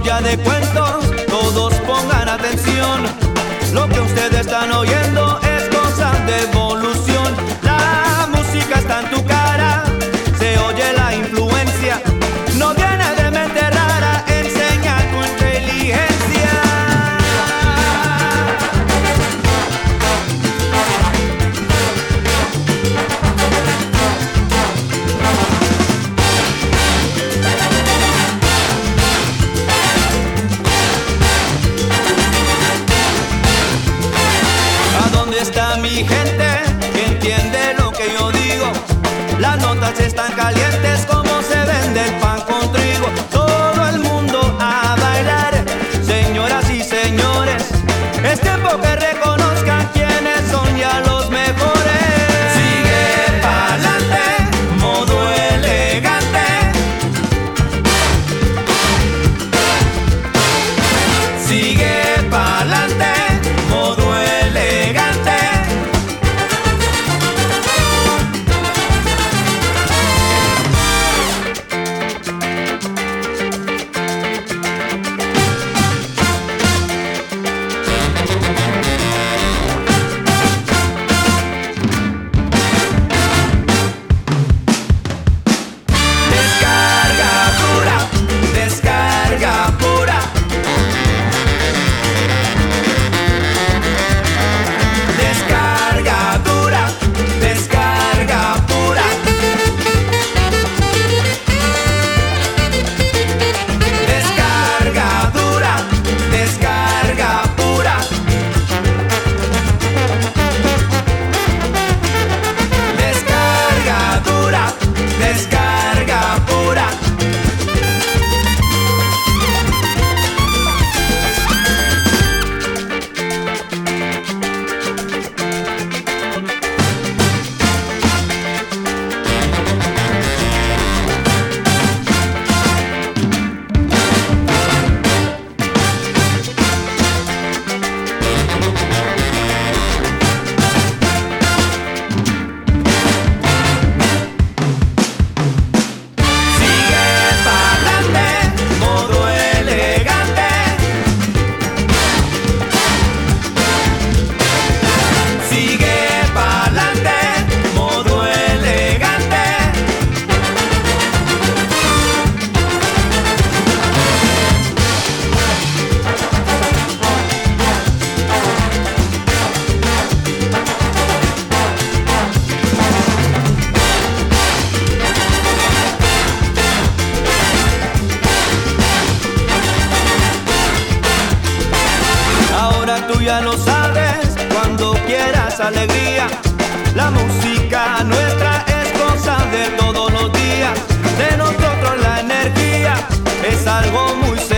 ya de cuentos, todos pongan atención. Lo que ustedes están oyendo es cosa de evolución. La música está en tu cara, se oye la influencia. No viene de mente rara, enseña tu inteligencia. Está mi gente que entiende lo que yo digo. Las notas están calientes como se vende el pan con trigo. Todo el mundo a bailar, señoras y señores. Es tiempo que reconozcan quiénes son ya los mejores. Sigue pa'lante, modo elegante. Sigue pa'lante, modo elegante. Tú ya lo sabes, cuando quieras alegría. La música nuestra es cosa de todos los días. De nosotros la energía es algo muy